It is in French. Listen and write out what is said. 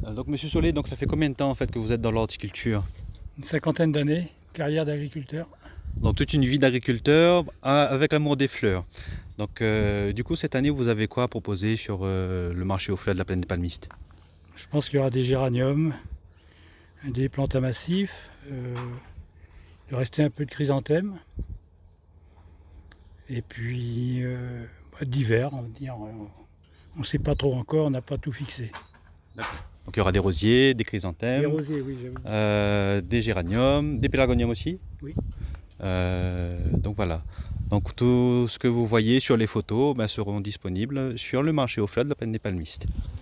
Donc Monsieur Solé, donc ça fait combien de temps en fait que vous êtes dans l'horticulture? Une cinquantaine d'années, carrière d'agriculteur. Donc toute une vie d'agriculteur avec l'amour des fleurs. Donc du coup cette année vous avez quoi à proposer sur le marché aux fleurs de la plaine des Palmistes? Je pense qu'il y aura des géraniums, des plantes à massifs, il restait un peu de chrysanthème, et puis divers, on va dire. On ne sait pas trop encore, on n'a pas tout fixé. D'accord. Donc il y aura des rosiers, des Des chrysanthèmes, rosiers, oui, j'avoue. des géraniums, des pélargoniums aussi. Oui. Donc voilà. Donc tout ce que vous voyez sur les photos seront disponibles sur le marché aux fleurs de la plaine des Palmistes.